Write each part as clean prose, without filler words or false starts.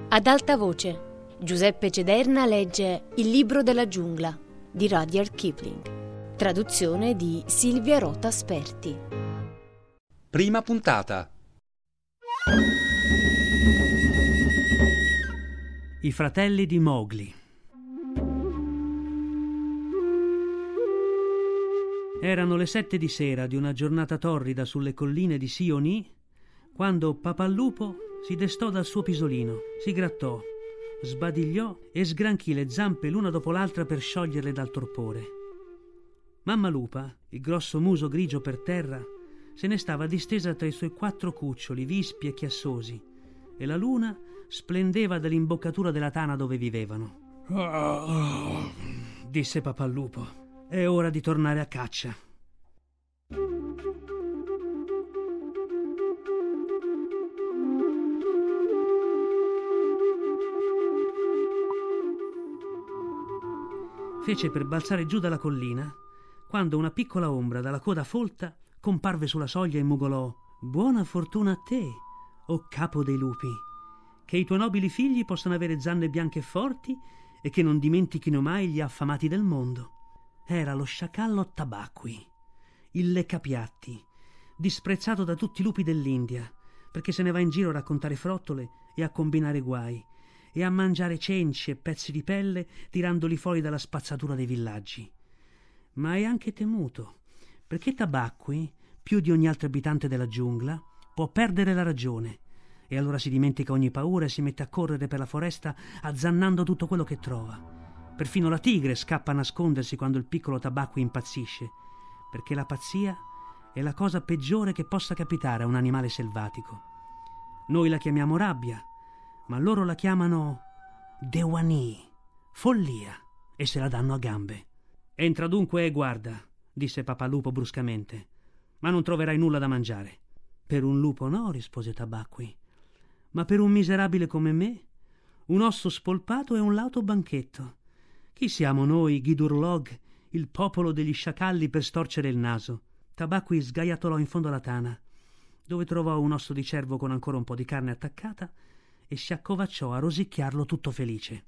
Ad alta voce, Giuseppe Cederna legge Il libro della giungla di Rudyard Kipling. Traduzione di Silvia Rota Sperti. Prima puntata. I fratelli di Mowgli. Erano le 7 di sera di una giornata torrida sulle colline di Sioni quando Papallupo si destò dal suo pisolino, si grattò, sbadigliò e sgranchì le zampe l'una dopo l'altra per scioglierle dal torpore. Mamma Lupa, il grosso muso grigio per terra, se ne stava distesa tra i suoi 4 cuccioli vispi e chiassosi, e la luna splendeva dall'imboccatura della tana dove vivevano. Disse Papallupo, è ora di tornare a caccia. Fece per balzare giù dalla collina quando una piccola ombra dalla coda folta comparve sulla soglia e mugolò: buona fortuna a te, o capo dei lupi, che i tuoi nobili figli possano avere zanne bianche e forti e che non dimentichino mai gli affamati del mondo. Era lo sciacallo Tabacqui, il leccapiatti, disprezzato da tutti i lupi dell'India, perché se ne va in giro a raccontare frottole e a combinare guai e a mangiare cenci e pezzi di pelle tirandoli fuori dalla spazzatura dei villaggi. Ma è anche temuto, perché Tabacqui, più di ogni altro abitante della giungla, può perdere la ragione, e allora si dimentica ogni paura e si mette a correre per la foresta azzannando tutto quello che trova. Perfino la tigre scappa a nascondersi quando il piccolo Tabacqui impazzisce, perché la pazzia è la cosa peggiore che possa capitare a un animale selvatico. Noi la chiamiamo rabbia, ma loro la chiamano Dewani, follia, e se la danno a gambe. Entra dunque e guarda, disse Papallupo bruscamente, ma non troverai nulla da mangiare. Per un lupo no, rispose Tabacqui, ma per un miserabile come me, un osso spolpato e un lauto banchetto. Chi siamo noi, Ghidurlog, il popolo degli sciacalli, per storcere il naso? Tabacqui sgaiattolò in fondo alla tana, dove trovò un osso di cervo con ancora un po' di carne attaccata, e si accovacciò a rosicchiarlo tutto felice.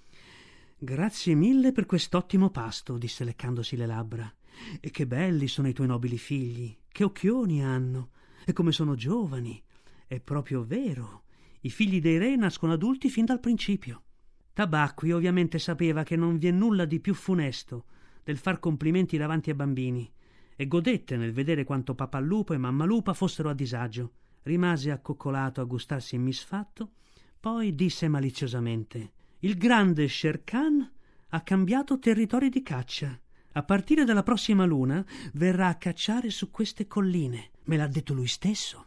Grazie mille per quest'ottimo pasto, disse leccandosi le labbra. E che belli sono i tuoi nobili figli, che occhioni hanno, e come sono giovani. È proprio vero, i figli dei re nascono adulti fin dal principio. Tabacqui ovviamente sapeva che non vi è nulla di più funesto del far complimenti davanti ai bambini, e godette nel vedere quanto Papallupo e Mamma Lupa fossero a disagio. Rimase accoccolato a gustarsi misfatto, poi disse maliziosamente: il grande Shere Khan ha cambiato territori di caccia. A partire dalla prossima luna verrà a cacciare su queste colline. Me l'ha detto lui stesso.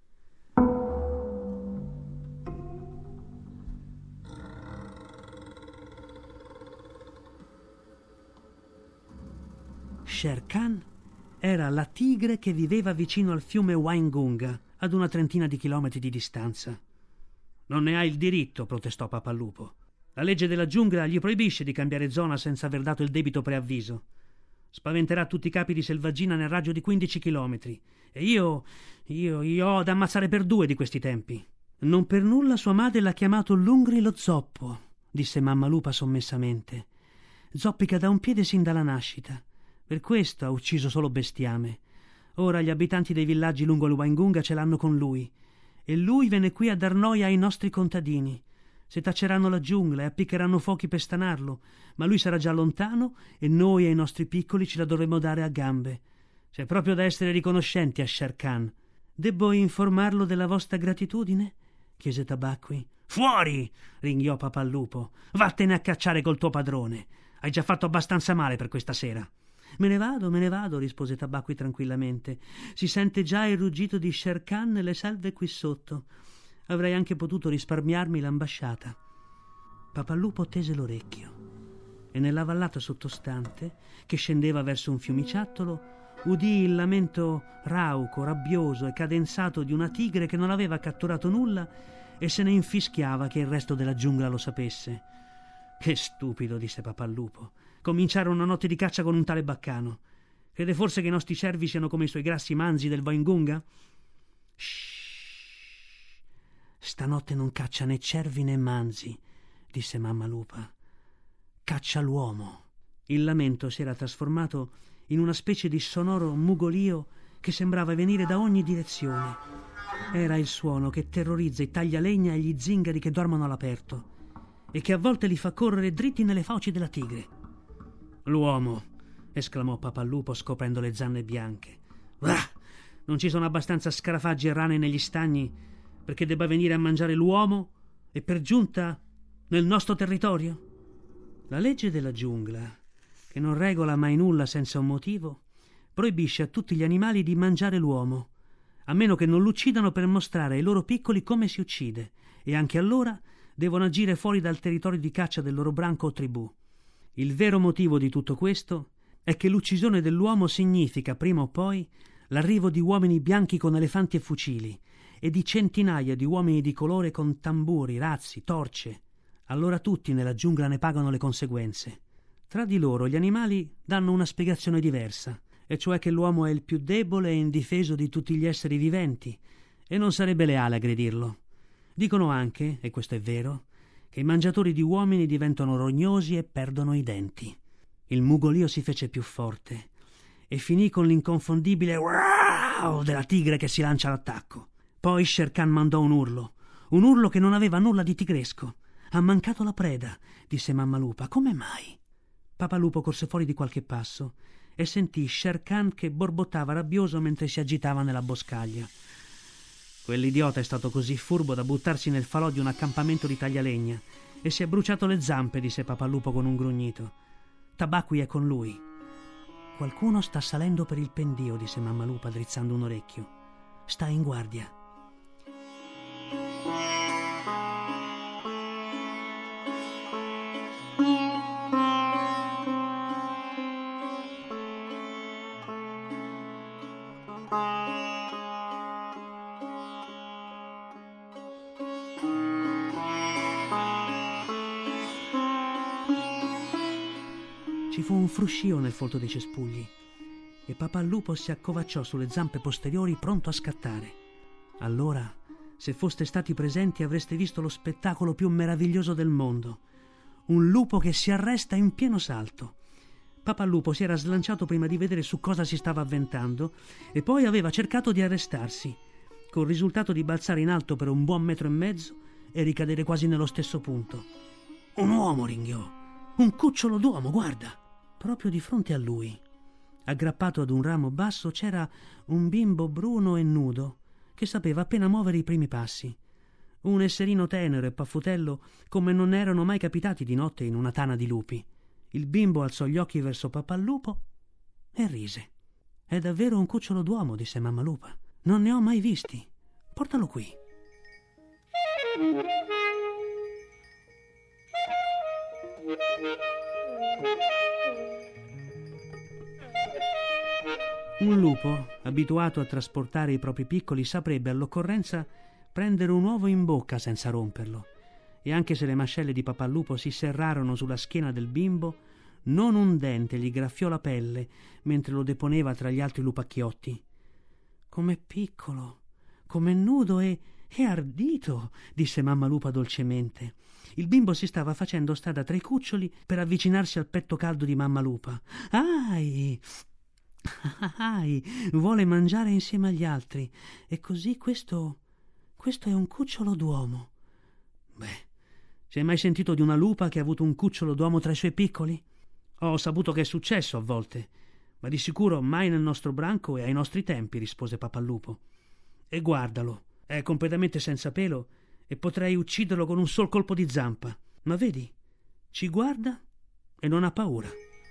Shere Khan era la tigre che viveva vicino al fiume Waingunga, ad una 30 di chilometri di distanza. Non ne ha il diritto, protestò Papallupo. La legge della giungla gli proibisce di cambiare zona senza aver dato il debito preavviso. Spaventerà tutti i capi di selvaggina nel raggio di 15 chilometri. E io ho da ammazzare per 2 di questi tempi. Non per nulla sua madre l'ha chiamato Lungri lo zoppo, disse Mamma Lupa sommessamente. Zoppica da un piede sin dalla nascita. Per questo ha ucciso solo bestiame. Ora gli abitanti dei villaggi lungo il Waingunga ce l'hanno con lui. E lui venne qui a dar noia ai nostri contadini. Se tacceranno la giungla e appiccheranno fuochi per stanarlo, ma lui sarà già lontano e noi e i nostri piccoli ce la dovremo dare a gambe. C'è proprio da essere riconoscenti a Shere Khan. Debbo informarlo della vostra gratitudine? Chiese Tabacqui. Fuori! Ringhiò Papallupo. Vattene a cacciare col tuo padrone. Hai già fatto abbastanza male per questa sera. Me ne vado, rispose Tabacqui tranquillamente. Si sente già il ruggito di Shere Khan nelle selve qui sotto. Avrei anche potuto risparmiarmi l'ambasciata. Papallupo tese l'orecchio e nella vallata sottostante, che scendeva verso un fiumiciattolo, udì il lamento rauco, rabbioso e cadenzato di una tigre che non aveva catturato nulla e se ne infischiava che il resto della giungla lo sapesse. Che stupido, disse Papallupo, cominciare una notte di caccia con un tale baccano. Crede forse che i nostri cervi siano come i suoi grassi manzi del Waingunga? Shh, Stanotte non caccia né cervi né manzi, disse mamma lupa. Caccia l'uomo. Il lamento si era trasformato in una specie di sonoro mugolio che sembrava venire da ogni direzione. Era il suono che terrorizza i taglialegna e gli zingari che dormono all'aperto e che a volte li fa correre dritti nelle fauci della tigre. L'uomo, esclamò Papallupo scoprendo le zanne bianche. Ah, non ci sono abbastanza scarafaggi e rane negli stagni perché debba venire a mangiare l'uomo e per giunta nel nostro territorio? La legge della giungla, che non regola mai nulla senza un motivo, proibisce a tutti gli animali di mangiare l'uomo, a meno che non l'uccidano per mostrare ai loro piccoli come si uccide, e anche allora devono agire fuori dal territorio di caccia del loro branco o tribù. Il vero motivo di tutto questo è che l'uccisione dell'uomo significa, prima o poi, l'arrivo di uomini bianchi con elefanti e fucili e di centinaia di uomini di colore con tamburi, razzi, torce. Allora tutti nella giungla ne pagano le conseguenze. Tra di loro gli animali danno una spiegazione diversa, e cioè che l'uomo è il più debole e indifeso di tutti gli esseri viventi e non sarebbe leale aggredirlo. Dicono anche, e questo è vero, che i mangiatori di uomini diventano rognosi e perdono i denti. Il mugolio si fece più forte e finì con l'inconfondibile wow della tigre che si lancia all'attacco. Poi Shere Khan mandò un urlo che non aveva nulla di tigresco. Ha mancato la preda, disse mamma lupa. Come mai? Papallupo corse fuori di qualche passo e sentì Shere Khan che borbottava rabbioso mentre si agitava nella boscaglia. Quell'idiota è stato così furbo da buttarsi nel falò di un accampamento di taglialegna e si è bruciato le zampe, disse Papallupo con un grugnito. Tabacqui è con lui. Qualcuno sta salendo per il pendio, disse mamma lupa drizzando un orecchio. Sta in guardia. Ci fu un fruscio nel folto dei cespugli e Papallupo si accovacciò sulle zampe posteriori pronto a scattare. Allora, se foste stati presenti, avreste visto lo spettacolo più meraviglioso del mondo. Un lupo che si arresta in pieno salto. Papallupo si era slanciato prima di vedere su cosa si stava avventando e poi aveva cercato di arrestarsi, col risultato di balzare in alto per un buon 1,5 metri e ricadere quasi nello stesso punto. Un uomo, ringhiò. Un cucciolo d'uomo, guarda! Proprio di fronte a lui, aggrappato ad un ramo basso, c'era un bimbo bruno e nudo che sapeva appena muovere i primi passi. Un esserino tenero e paffutello come non erano mai capitati di notte in una tana di lupi. Il bimbo alzò gli occhi verso Papallupo e rise. È davvero un cucciolo d'uomo, disse mamma lupa. Non ne ho mai visti. Portalo qui. Un lupo, abituato a trasportare i propri piccoli, saprebbe all'occorrenza prendere un uovo in bocca senza romperlo, e anche se le mascelle di Papallupo si serrarono sulla schiena del bimbo, non un dente gli graffiò la pelle mentre lo deponeva tra gli altri lupacchiotti. Com'è piccolo, com'è nudo e ardito, disse mamma lupa dolcemente. Il bimbo si stava facendo strada tra i cuccioli per avvicinarsi al petto caldo di mamma lupa. Ai! Vuole mangiare insieme agli altri. E così questo è un cucciolo d'uomo. Beh, si è mai sentito di una lupa che ha avuto un cucciolo d'uomo tra i suoi piccoli? Ho saputo che è successo a volte, ma di sicuro mai nel nostro branco e ai nostri tempi, rispose Papallupo. E guardalo, è completamente senza pelo e potrei ucciderlo con un sol colpo di zampa. Ma vedi, ci guarda e non ha paura.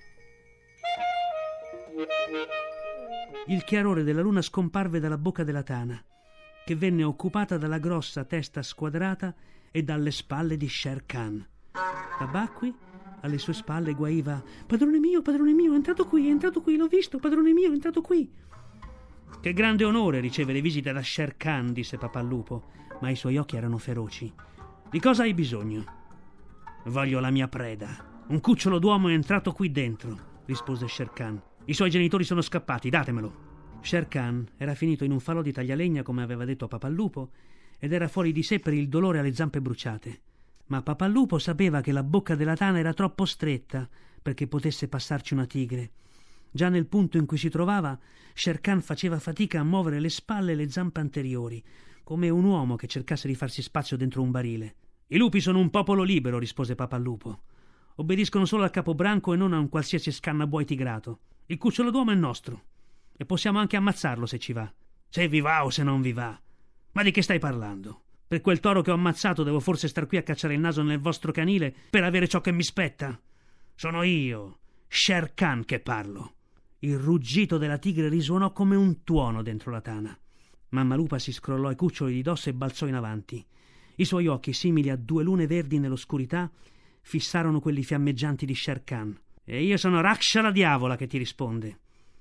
Il chiarore della luna scomparve dalla bocca della tana, che venne occupata dalla grossa testa squadrata e dalle spalle di Shere Khan. Tabacqui, alle sue spalle, guaiva: padrone mio, è entrato qui, l'ho visto, padrone mio, è entrato qui. Che grande onore ricevere visita da Shere Khan, disse Papallupo, ma i suoi occhi erano feroci. Di cosa hai bisogno? Voglio la mia preda. Un cucciolo d'uomo è entrato qui dentro, rispose Shere Khan. I suoi genitori sono scappati, datemelo. Shere Khan era finito in un falò di taglialegna, come aveva detto a Papallupo, ed era fuori di sé per il dolore alle zampe bruciate. Ma Papallupo sapeva che la bocca della tana era troppo stretta perché potesse passarci una tigre. Già nel punto in cui si trovava, Shere Khan faceva fatica a muovere le spalle e le zampe anteriori, come un uomo che cercasse di farsi spazio dentro un barile. «I lupi sono un popolo libero», rispose Papallupo. «Obbediscono solo al capobranco e non a un qualsiasi scannabuoi tigrato. Il cucciolo d'uomo è nostro e possiamo anche ammazzarlo se ci va. Se vi va o se non vi va. Ma di che stai parlando? Per quel toro che ho ammazzato devo forse star qui a cacciare il naso nel vostro canile per avere ciò che mi spetta? Sono io, Shere Khan, che parlo». Il ruggito della tigre risuonò come un tuono dentro la tana. Mammalupa si scrollò i cuccioli di dosso e balzò in avanti. I suoi occhi, simili a due lune verdi nell'oscurità, fissarono quelli fiammeggianti di Shere Khan. «E io sono Raksha la diavola che ti risponde.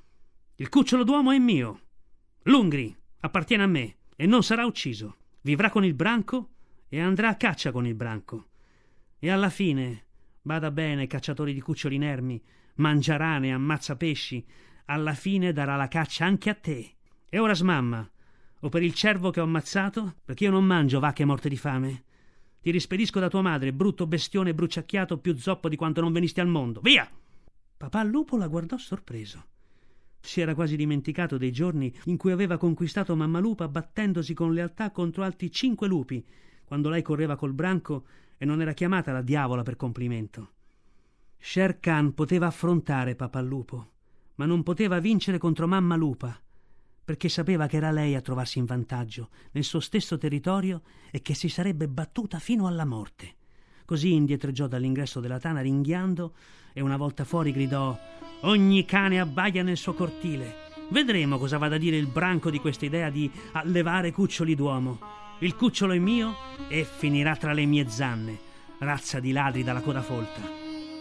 Il cucciolo d'uomo è mio. L'Ungri appartiene a me e non sarà ucciso. Vivrà con il branco e andrà a caccia con il branco. E alla fine, bada bene, cacciatori di cuccioli inermi, mangiarane e ammazza pesci, alla fine darà la caccia anche a te. E ora smamma, o per il cervo che ho ammazzato, perché io non mangio vacche morte di fame. Ti rispedisco da tua madre, brutto bestione bruciacchiato, più zoppo di quanto non venisti al mondo. Via!» Papallupo la guardò sorpreso. Si era quasi dimenticato dei giorni in cui aveva conquistato Mammalupa battendosi con lealtà contro altri 5 lupi, quando lei correva col branco e non era chiamata la diavola per complimento. Shere Khan poteva affrontare Papallupo, ma non poteva vincere contro Mammalupa, perché sapeva che era lei a trovarsi in vantaggio nel suo stesso territorio e che si sarebbe battuta fino alla morte. Così indietreggiò dall'ingresso della tana ringhiando e una volta fuori gridò: «Ogni cane abbaia nel suo cortile. Vedremo cosa vada a dire il branco di questa idea di allevare cuccioli d'uomo. Il cucciolo è mio e finirà tra le mie zanne, razza di ladri dalla coda folta».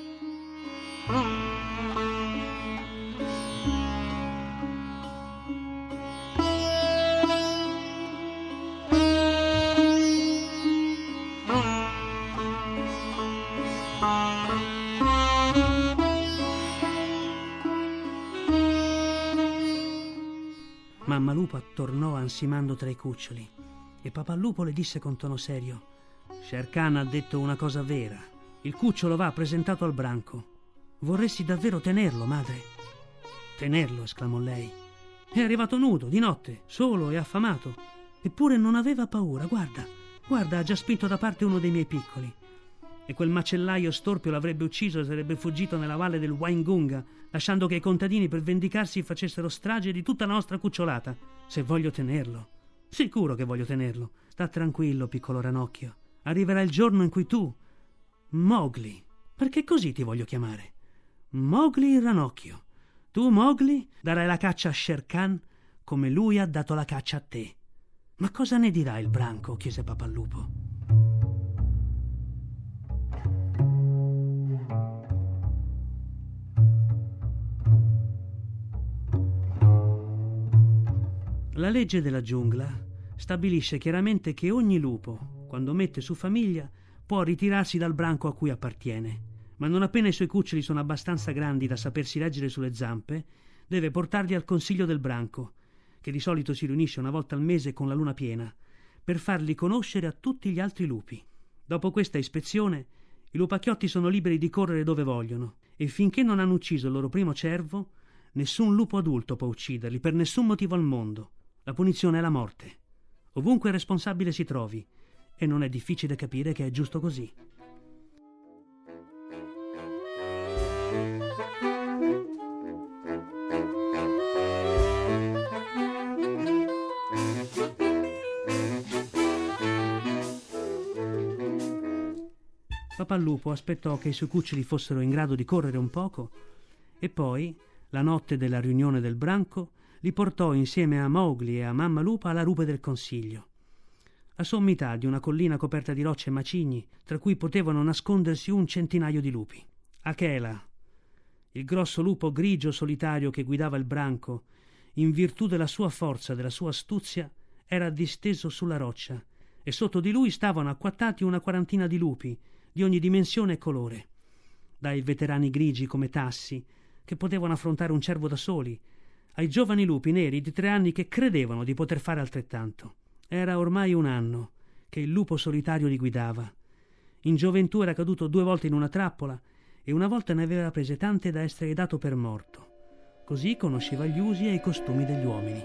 Mammalupa tornò ansimando tra i cuccioli e Papallupo le disse con tono serio: «Shere Khan ha detto una cosa vera. Il cucciolo va presentato al branco. Vorresti davvero tenerlo, madre?» «Tenerlo?» esclamò lei. «È arrivato nudo, di notte, solo e affamato. Eppure non aveva paura. Guarda, ha già spinto da parte uno dei miei piccoli. E quel macellaio storpio l'avrebbe ucciso e sarebbe fuggito nella valle del Waingunga, lasciando che i contadini per vendicarsi facessero strage di tutta la nostra cucciolata. Se voglio tenerlo, sicuro che voglio tenerlo. Sta tranquillo, piccolo ranocchio. Arriverà il giorno in cui tu, Mowgli, perché così ti voglio chiamare, Mowgli il ranocchio, tu, Mowgli, darai la caccia a Shere Khan come lui ha dato la caccia a te». «Ma cosa ne dirà il branco?» chiese Papallupo. La legge della giungla stabilisce chiaramente che ogni lupo, quando mette su famiglia, può ritirarsi dal branco a cui appartiene, ma non appena i suoi cuccioli sono abbastanza grandi da sapersi reggere sulle zampe, deve portarli al consiglio del branco, che di solito si riunisce una volta al mese con la luna piena, per farli conoscere a tutti gli altri lupi. Dopo questa ispezione, i lupacchiotti sono liberi di correre dove vogliono, e finché non hanno ucciso il loro primo cervo, nessun lupo adulto può ucciderli per nessun motivo al mondo. La punizione è la morte, ovunque il responsabile si trovi, e non è difficile capire che è giusto così. Papallupo aspettò che i suoi cuccioli fossero in grado di correre un poco e poi, la notte della riunione del branco, li portò insieme a Mowgli e a Mammalupa alla rupe del consiglio. A sommità di una collina coperta di rocce e macigni, tra cui potevano nascondersi 100 di lupi. Akela, il grosso lupo grigio solitario che guidava il branco, in virtù della sua forza e della sua astuzia, era disteso sulla roccia, e sotto di lui stavano acquattati una 40 di lupi, di ogni dimensione e colore, dai veterani grigi come Tassi, che potevano affrontare un cervo da soli, ai giovani lupi neri di 3 anni che credevano di poter fare altrettanto. Era ormai 1 anno che il lupo solitario li guidava. In gioventù era caduto 2 volte in una trappola e una volta ne aveva prese tante da essere dato per morto. Così conosceva gli usi e i costumi degli uomini.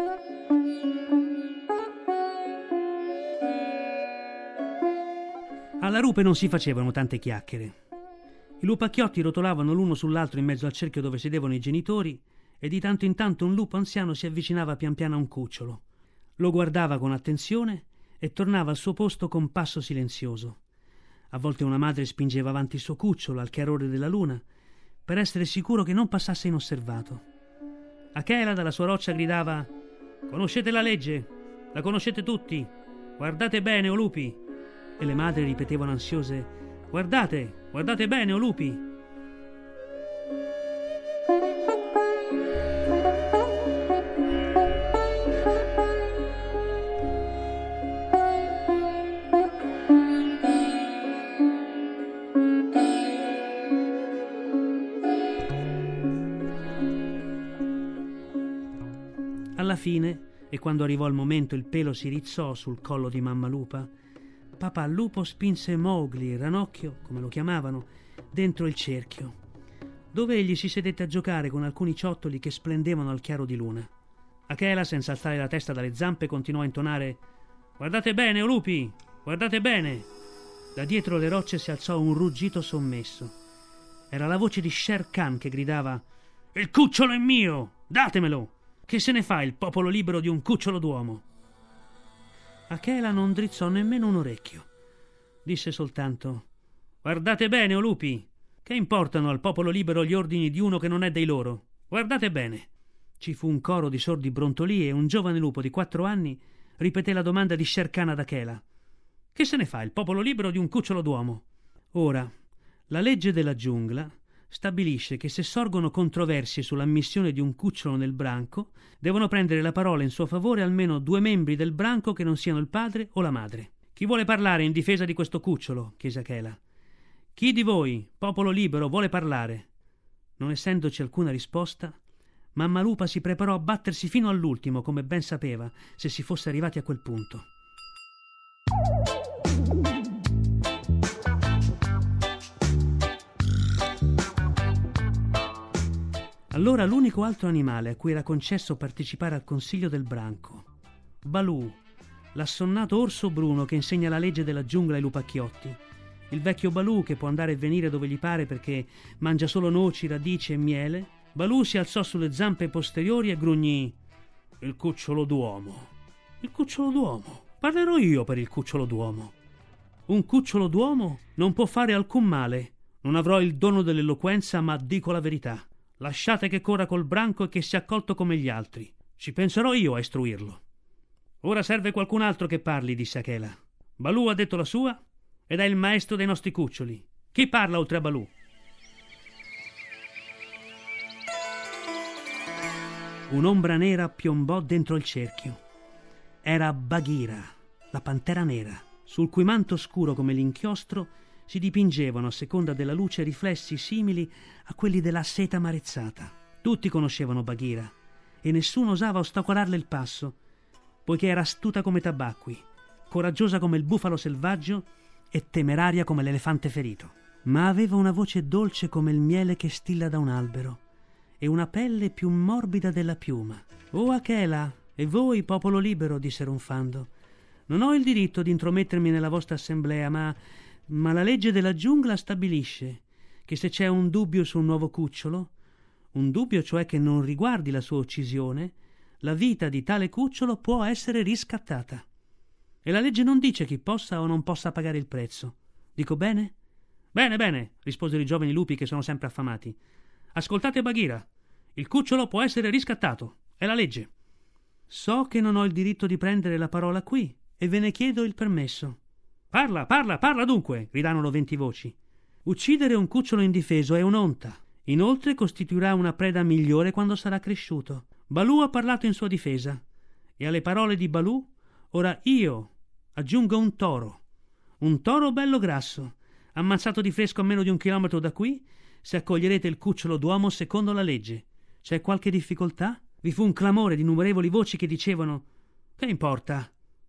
Alla rupe non si facevano tante chiacchiere. I lupacchiotti rotolavano l'uno sull'altro in mezzo al cerchio dove sedevano i genitori e di tanto in tanto un lupo anziano si avvicinava pian piano a un cucciolo. Lo guardava con attenzione e tornava al suo posto con passo silenzioso. A volte una madre spingeva avanti il suo cucciolo al chiarore della luna per essere sicuro che non passasse inosservato. Achela dalla sua roccia gridava: «Conoscete la legge? La conoscete tutti? Guardate bene, o lupi!» E le madri ripetevano ansiose: «Guardate, guardate bene, o lupi!» Alla fine, e quando arrivò il momento il pelo si rizzò sul collo di mamma lupa, papà lupo spinse Mowgli, Ranocchio, come lo chiamavano, dentro il cerchio, dove egli si sedette a giocare con alcuni ciottoli che splendevano al chiaro di luna. Achela, senza alzare la testa dalle zampe, continuò a intonare: «Guardate bene, o lupi! Guardate bene!» Da dietro le rocce si alzò un ruggito sommesso. Era la voce di Shere Khan che gridava: «Il cucciolo è mio! Datemelo! Che se ne fa il popolo libero di un cucciolo d'uomo?» Achela non drizzò nemmeno un orecchio. Disse soltanto: «Guardate bene, o lupi! Che importano al popolo libero gli ordini di uno che non è dei loro? Guardate bene!» Ci fu un coro di sordi brontolii e un giovane lupo di 4 anni ripeté la domanda di Shere Khan ad Achela: «Che se ne fa il popolo libero di un cucciolo d'uomo?» Ora, la legge della giungla stabilisce che se sorgono controversie sull'ammissione di un cucciolo nel branco, devono prendere la parola in suo favore almeno 2 membri del branco che non siano il padre o la madre. «Chi vuole parlare in difesa di questo cucciolo?» chiese Achela. «Chi di voi, popolo libero, vuole parlare?» Non essendoci alcuna risposta, mamma lupa si preparò a battersi fino all'ultimo, come ben sapeva, se si fosse arrivati a quel punto. Allora l'unico altro animale a cui era concesso partecipare al consiglio del branco, Baloo, l'assonnato orso bruno che insegna la legge della giungla ai lupacchiotti, il vecchio Baloo che può andare e venire dove gli pare perché mangia solo noci, radici e miele, Baloo si alzò sulle zampe posteriori e grugnì: «Il cucciolo d'uomo! Il cucciolo d'uomo! Parlerò io per il cucciolo d'uomo! Un cucciolo d'uomo non può fare alcun male. Non avrò il dono dell'eloquenza, ma dico la verità. Lasciate che corra col branco e che sia accolto come gli altri. Ci penserò io a istruirlo». «Ora serve qualcun altro che parli», disse Achela. «Baloo ha detto la sua ed è il maestro dei nostri cuccioli. Chi parla oltre a Baloo?» Un'ombra nera piombò dentro il cerchio. Era Bagheera, la pantera nera, sul cui manto scuro come l'inchiostro si dipingevano a seconda della luce riflessi simili a quelli della seta marezzata. Tutti conoscevano Bagheera e nessuno osava ostacolarle il passo, poiché era astuta come Tabacqui, coraggiosa come il bufalo selvaggio e temeraria come l'elefante ferito. Ma aveva una voce dolce come il miele che stilla da un albero e una pelle più morbida della piuma. «Oh Achela, e voi, popolo libero», disse ronfando, «non ho il diritto di intromettermi nella vostra assemblea, ma la legge della giungla stabilisce che se c'è un dubbio su un nuovo cucciolo, un dubbio cioè che non riguardi la sua uccisione, la vita di tale cucciolo può essere riscattata. E la legge non dice chi possa o non possa pagare il prezzo. Dico bene?» «Bene, bene», risposero i giovani lupi che sono sempre affamati. «Ascoltate Bagheera. Il cucciolo può essere riscattato. È la legge». «So che non ho il diritto di prendere la parola qui e ve ne chiedo il permesso». «Parla, parla, parla dunque», gridarono 20 voci. «Uccidere un cucciolo indifeso è un'onta. Inoltre costituirà una preda migliore quando sarà cresciuto. Baloo ha parlato in sua difesa e alle parole di Baloo ora io aggiungo un toro bello grasso, ammazzato di fresco a meno di 1 chilometro da qui, se accoglierete il cucciolo d'uomo secondo la legge. C'è qualche difficoltà?» Vi fu un clamore di innumerevoli voci che dicevano: «Che importa?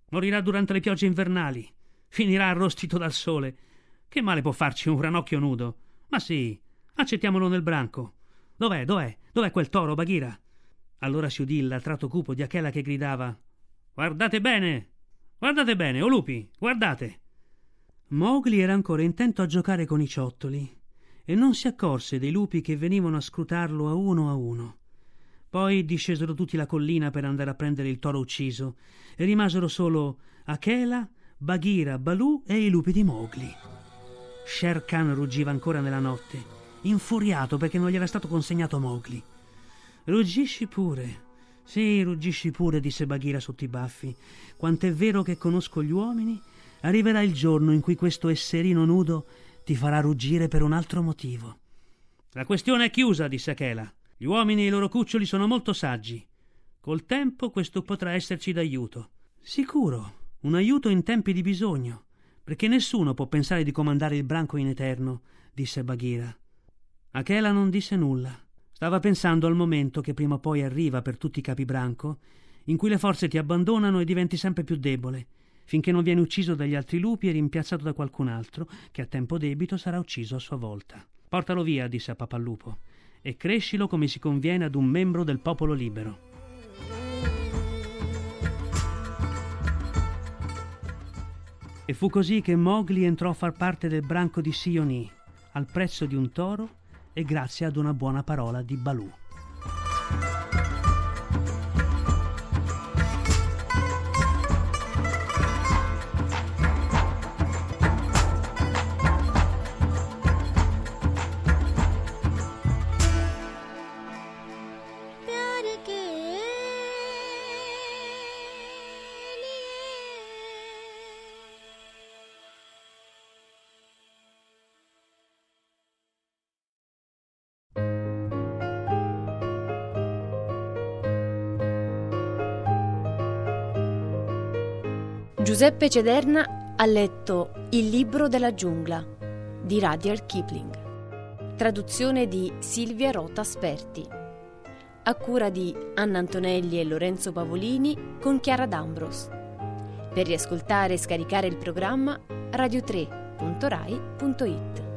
Morirà durante le piogge invernali. Finirà arrostito dal sole. Che male può farci un ranocchio nudo? Ma sì, accettiamolo nel branco. Dov'è? Dov'è quel toro, Bagheera? Allora si udì il latrato cupo di Akela che gridava: Guardate bene, o lupi, guardate! Mowgli era ancora intento a giocare con i ciottoli e non si accorse dei lupi che venivano a scrutarlo a uno. Poi discesero tutti la collina per andare a prendere il toro ucciso e rimasero solo Akela, Bagheera, Baloo e i lupi di Mowgli. Shere Khan ruggiva ancora nella notte, infuriato perché non gli era stato consegnato Mowgli. Ruggisci pure, sì, ruggisci pure, disse Bagheera sotto i baffi. Quant'è vero che conosco gli uomini, arriverà il giorno in cui questo esserino nudo ti farà ruggire per un altro motivo. La questione è chiusa, disse Akela. Gli uomini e i loro cuccioli sono molto saggi. Col tempo questo potrà esserci d'aiuto. Sicuro, un aiuto in tempi di bisogno, perché nessuno può pensare di comandare il branco in eterno, disse Bagheera. Akela non disse nulla. Stava pensando al momento che prima o poi arriva per tutti i capibranco, in cui le forze ti abbandonano e diventi sempre più debole, finché non viene ucciso dagli altri lupi e rimpiazzato da qualcun altro, che a tempo debito sarà ucciso a sua volta. Portalo via, disse a Papallupo, e crescilo come si conviene ad un membro del popolo libero. E fu così che Mowgli entrò a far parte del branco di Seeonee, al prezzo di un toro e grazie ad una buona parola di Baloo. Giuseppe Cederna ha letto Il libro della giungla di Rudyard Kipling, traduzione di Silvia Rota Sperti, a cura di Anna Antonelli e Lorenzo Pavolini con Chiara D'Ambros. Per riascoltare e scaricare il programma radio3.rai.it.